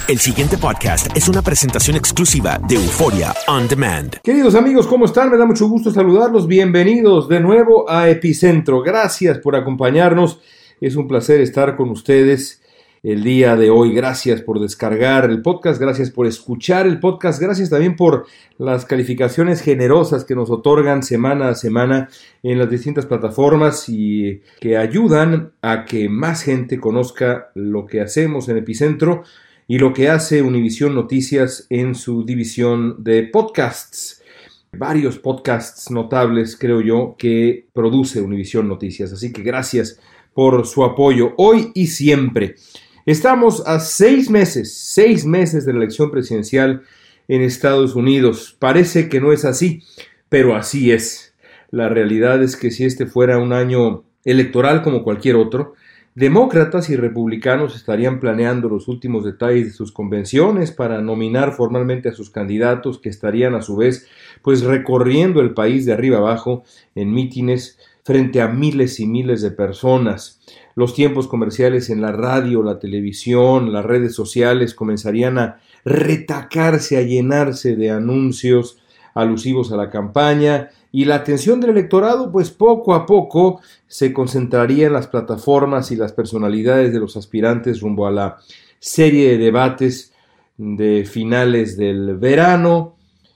El siguiente podcast es una presentación exclusiva de Euforia On Demand. Queridos amigos, ¿cómo están? Me da mucho gusto saludarlos. Bienvenidos de nuevo a Epicentro. Gracias por acompañarnos. Es un placer estar con ustedes el día de hoy. Gracias por descargar el podcast, gracias por escuchar el podcast, gracias también por las calificaciones generosas que nos otorgan semana a semana en las distintas plataformas y que ayudan a que más gente conozca lo que hacemos en Epicentro y lo que hace Univisión Noticias en su división de podcasts. Varios podcasts notables, creo yo, que produce Univisión Noticias. Así que gracias por su apoyo hoy y siempre. Estamos a 6 meses de la elección presidencial en Estados Unidos. Parece que no es así, pero así es. La realidad es que si este fuera un año electoral como cualquier otro, demócratas y republicanos estarían planeando los últimos detalles de sus convenciones para nominar formalmente a sus candidatos, que estarían a su vez pues recorriendo el país de arriba abajo en mítines frente a miles y miles de personas. Los tiempos comerciales en la radio, la televisión, las redes sociales comenzarían a retacarse, a llenarse de anuncios alusivos a la campaña, y la atención del electorado pues poco a poco se concentraría en las plataformas y las personalidades de los aspirantes rumbo a la serie de debates de finales del verano.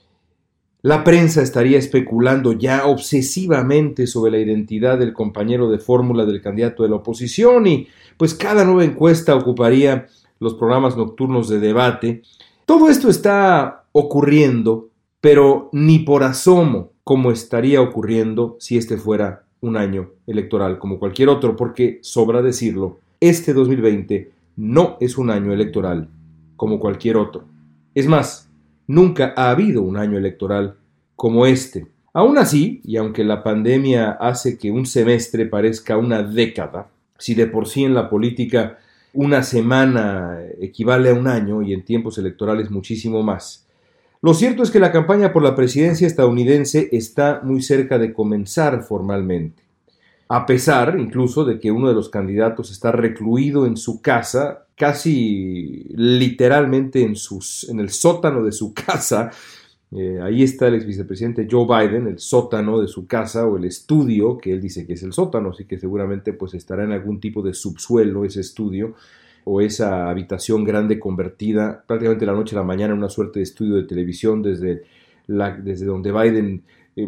La prensa estaría especulando ya obsesivamente sobre la identidad del compañero de fórmula del candidato de la oposición y pues cada nueva encuesta ocuparía los programas nocturnos de debate. Todo esto está ocurriendo, pero ni por asomo como estaría ocurriendo si este fuera un año electoral como cualquier otro, porque sobra decirlo, este 2020 no es un año electoral como cualquier otro. Es más, nunca ha habido un año electoral como este. Aún así, y aunque la pandemia hace que un semestre parezca una década, si de por sí en la política una semana equivale a un año y en tiempos electorales muchísimo más, lo cierto es que la campaña por la presidencia estadounidense está muy cerca de comenzar formalmente. A pesar, incluso, de que uno de los candidatos está recluido en su casa, casi literalmente en el sótano de su casa. Ahí está el ex vicepresidente Joe Biden, el sótano de su casa o el estudio, que él dice que es el sótano, así que seguramente pues estará en algún tipo de subsuelo ese estudio o esa habitación grande convertida prácticamente de la noche a la mañana en una suerte de estudio de televisión desde donde Biden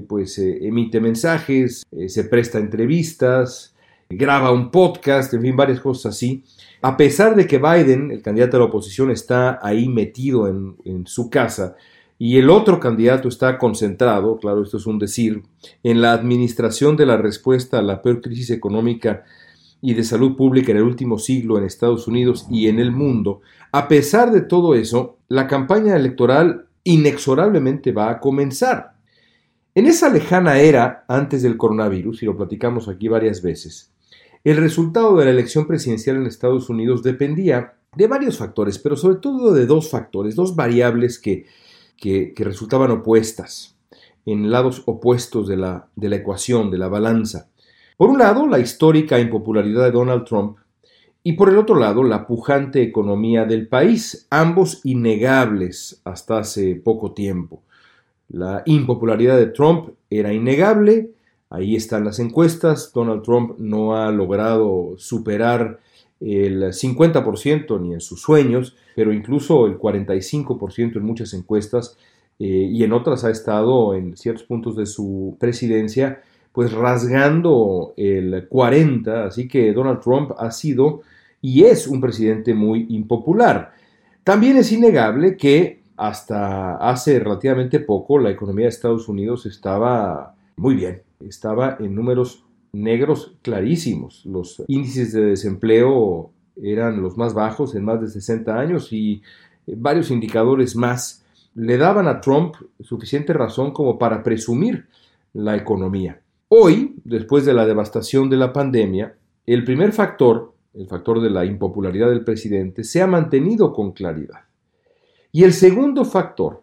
emite mensajes, se presta entrevistas, graba un podcast, en fin, varias cosas así. A pesar de que Biden, el candidato de la oposición, está ahí metido en su casa y el otro candidato está concentrado, claro, esto es un decir, en la administración de la respuesta a la peor crisis económica y de salud pública en el último siglo en Estados Unidos y en el mundo, a pesar de todo eso, la campaña electoral inexorablemente va a comenzar. En esa lejana era antes del coronavirus, y lo platicamos aquí varias veces, el resultado de la elección presidencial en Estados Unidos dependía de varios factores, pero sobre todo de dos factores, dos variables que resultaban opuestas, en lados opuestos de la ecuación, de la balanza. Por un lado, la histórica impopularidad de Donald Trump y por el otro lado, la pujante economía del país, ambos innegables hasta hace poco tiempo. La impopularidad de Trump era innegable, ahí están las encuestas, Donald Trump no ha logrado superar el 50% ni en sus sueños, pero incluso el 45% en muchas encuestas y en otras ha estado en ciertos puntos de su presidencia pues rasgando el 40%, así que Donald Trump ha sido y es un presidente muy impopular. También es innegable que hasta hace relativamente poco la economía de Estados Unidos estaba muy bien, estaba en números negros clarísimos. Los índices de desempleo eran los más bajos en más de 60 años y varios indicadores más le daban a Trump suficiente razón como para presumir la economía. Hoy, después de la devastación de la pandemia, el primer factor, el factor de la impopularidad del presidente, se ha mantenido con claridad. Y el segundo factor,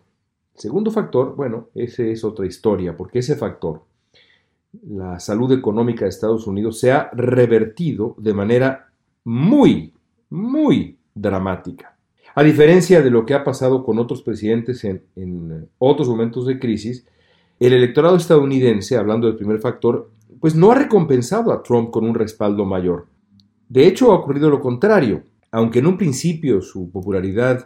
bueno, ese es otra historia, porque ese factor, la salud económica de Estados Unidos, se ha revertido de manera muy, muy dramática. A diferencia de lo que ha pasado con otros presidentes en otros momentos de crisis, el electorado estadounidense, hablando del primer factor, pues no ha recompensado a Trump con un respaldo mayor. De hecho, ha ocurrido lo contrario. Aunque en un principio su popularidad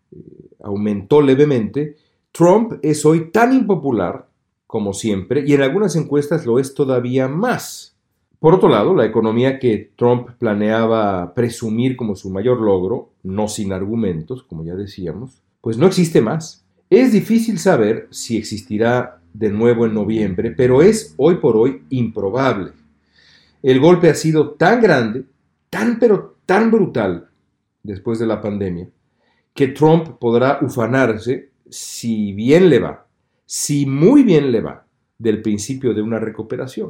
aumentó levemente, Trump es hoy tan impopular como siempre y en algunas encuestas lo es todavía más. Por otro lado, la economía que Trump planeaba presumir como su mayor logro, no sin argumentos, como ya decíamos, pues no existe más. Es difícil saber si existirá de nuevo en noviembre, pero es hoy por hoy improbable. El golpe ha sido tan grande, pero tan brutal después de la pandemia, que Trump podrá ufanarse si bien le va, si muy bien le va, del principio de una recuperación.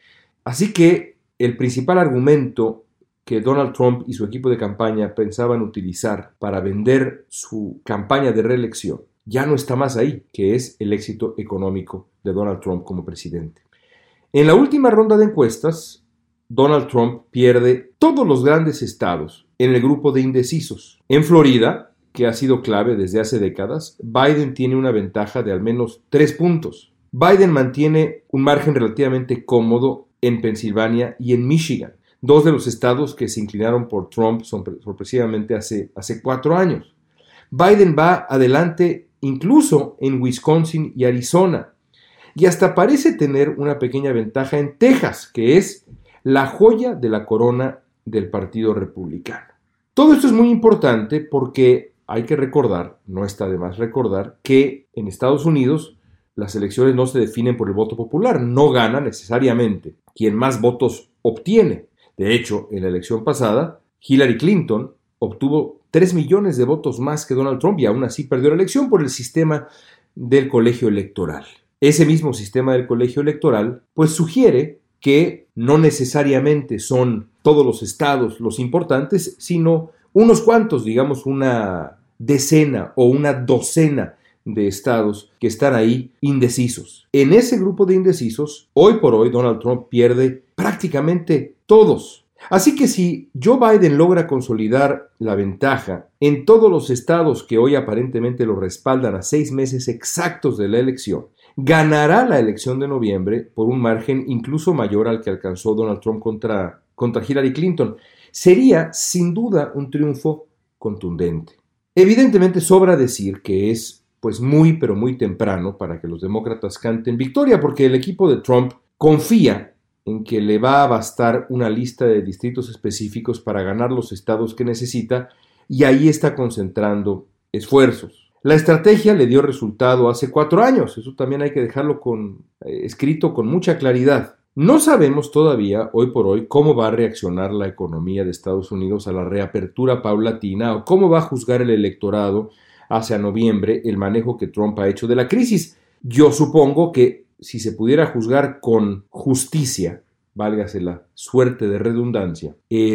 Así que el principal argumento que Donald Trump y su equipo de campaña pensaban utilizar para vender su campaña de reelección ya no está más ahí, que es el éxito económico de Donald Trump como presidente. En la última ronda de encuestas, Donald Trump pierde todos los grandes estados en el grupo de indecisos. En Florida, que ha sido clave desde hace décadas, Biden tiene una ventaja de al menos 3 puntos. Biden mantiene un margen relativamente cómodo en Pensilvania y en Michigan, 2 de los estados que se inclinaron por Trump sorpresivamente hace 4 años. Biden va adelante incluso en Wisconsin y Arizona, y hasta parece tener una pequeña ventaja en Texas, que es la joya de la corona del Partido Republicano. Todo esto es muy importante porque hay que recordar, no está de más recordar, que en Estados Unidos las elecciones no se definen por el voto popular, no gana necesariamente quien más votos obtiene. De hecho, en la elección pasada, Hillary Clinton obtuvo 3 millones de votos más que Donald Trump y aún así perdió la elección por el sistema del colegio electoral. Ese mismo sistema del colegio electoral pues sugiere que no necesariamente son todos los estados los importantes, sino unos cuantos, digamos una decena o una docena de estados que están ahí indecisos. En ese grupo de indecisos, hoy por hoy Donald Trump pierde prácticamente todos. Así que si Joe Biden logra consolidar la ventaja en todos los estados que hoy aparentemente lo respaldan a 6 meses exactos de la elección, ganará la elección de noviembre por un margen incluso mayor al que alcanzó Donald Trump contra Hillary Clinton. Sería sin duda un triunfo contundente. Evidentemente sobra decir que es pues muy pero muy temprano para que los demócratas canten victoria, porque el equipo de Trump confía en que le va a bastar una lista de distritos específicos para ganar los estados que necesita y ahí está concentrando esfuerzos. La estrategia le dio resultado hace 4 años, eso también hay que dejarlo escrito con mucha claridad. No sabemos todavía, hoy por hoy, cómo va a reaccionar la economía de Estados Unidos a la reapertura paulatina o cómo va a juzgar el electorado hacia noviembre el manejo que Trump ha hecho de la crisis. Yo supongo que si se pudiera juzgar con justicia, válgase la suerte de redundancia,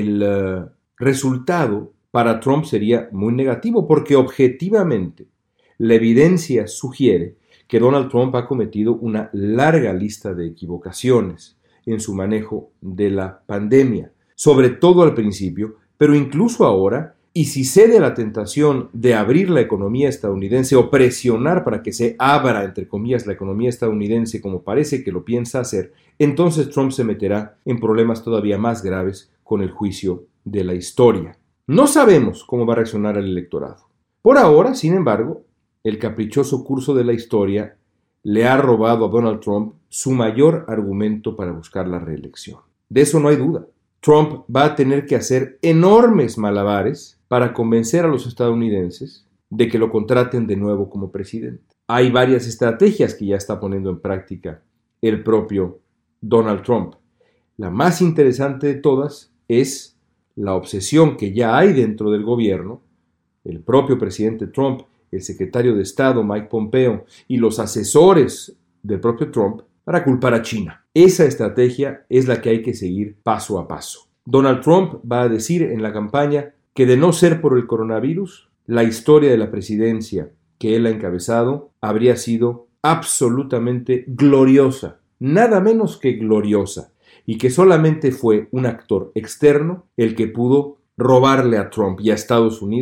el resultado para Trump sería muy negativo porque objetivamente la evidencia sugiere que Donald Trump ha cometido una larga lista de equivocaciones en su manejo de la pandemia, sobre todo al principio, pero incluso ahora, y si cede a la tentación de abrir la economía estadounidense o presionar para que se abra, entre comillas, la economía estadounidense como parece que lo piensa hacer, entonces Trump se meterá en problemas todavía más graves con el juicio de la historia. No sabemos cómo va a reaccionar el electorado. Por ahora, sin embargo, el caprichoso curso de la historia le ha robado a Donald Trump su mayor argumento para buscar la reelección. De eso no hay duda. Trump va a tener que hacer enormes malabares para convencer a los estadounidenses de que lo contraten de nuevo como presidente. Hay varias estrategias que ya está poniendo en práctica el propio Donald Trump. La más interesante de todas es la obsesión que ya hay dentro del gobierno, el propio presidente Trump, el secretario de Estado Mike Pompeo y los asesores del propio Trump para culpar a China. Esa estrategia es la que hay que seguir paso a paso. Donald Trump va a decir en la campaña que de no ser por el coronavirus, la historia de la presidencia que él ha encabezado habría sido absolutamente gloriosa, nada menos que gloriosa, y que solamente fue un actor externo el que pudo robarle a Trump y a Estados Unidos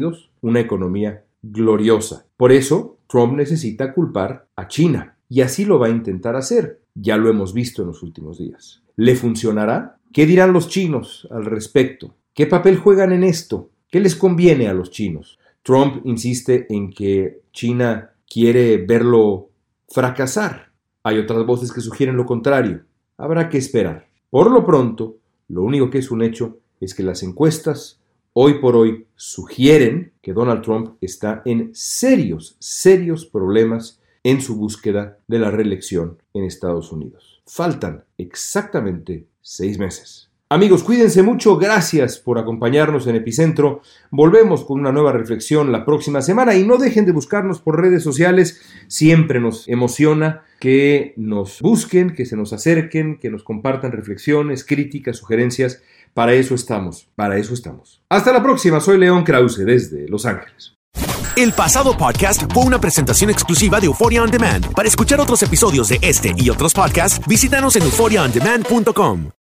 una economía gloriosa. Por eso, Trump necesita culpar a China. Y así lo va a intentar hacer. Ya lo hemos visto en los últimos días. ¿Le funcionará? ¿Qué dirán los chinos al respecto? ¿Qué papel juegan en esto? ¿Qué les conviene a los chinos? Trump insiste en que China quiere verlo fracasar. Hay otras voces que sugieren lo contrario. Habrá que esperar. Por lo pronto, lo único que es un hecho es que las encuestas hoy por hoy sugieren que Donald Trump está en serios problemas en su búsqueda de la reelección en Estados Unidos. Faltan exactamente 6 meses. Amigos, cuídense mucho. Gracias por acompañarnos en Epicentro. Volvemos con una nueva reflexión la próxima semana y no dejen de buscarnos por redes sociales. Siempre nos emociona que nos busquen, que se nos acerquen, que nos compartan reflexiones, críticas, sugerencias. Para eso estamos. Hasta la próxima. Soy León Krause desde Los Ángeles. El pasado podcast fue una presentación exclusiva de Euphoria On Demand. Para escuchar otros episodios de este y otros podcasts, visítanos en euphoriaondemand.com.